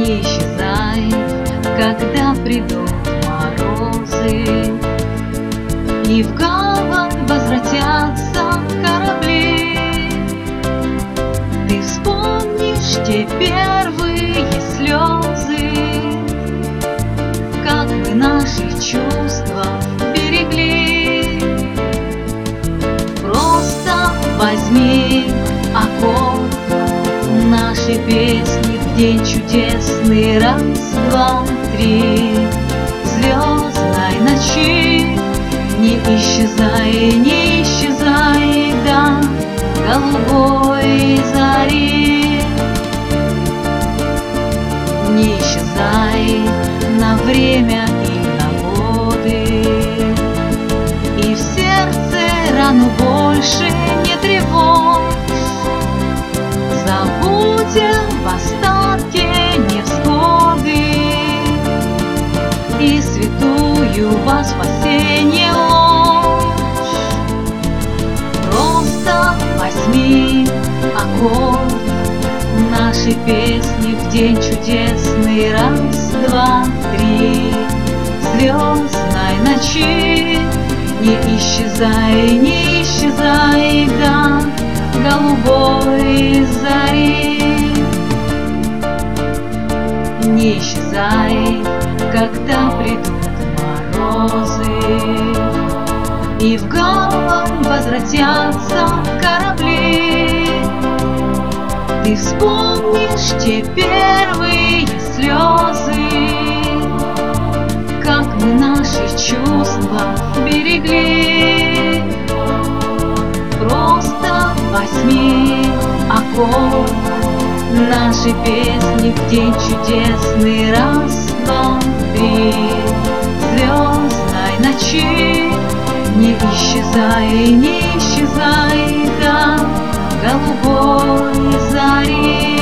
Не исчезай, когда придут морозы, и в гавань возвратятся корабли. Ты вспомнишь те первые слезы, как мы наши чувства берегли. Просто возьми аккорд нашей песни в день чудесный. Раз, два, три. Звездной ночи не исчезай до голубой зари. Не исчезай на время и на годы, и в сердце рану больше не тревожь. Забудем в остатке невзгоды и святую во спасенье ложь. Просто возьми аккорд нашей песни в день чудесный. Раз, два, три. Звездной ночи не исчезай до голубой зари. Не исчезай, когда придут морозы, и в гавань возвратятся корабли. Ты вспомнишь те первые слезы, как мы наши чувства берегли. Просто возьми аккорд нашей песни в день чудесный. Раз, два, три. Звездной ночи не исчезай до голубой зари.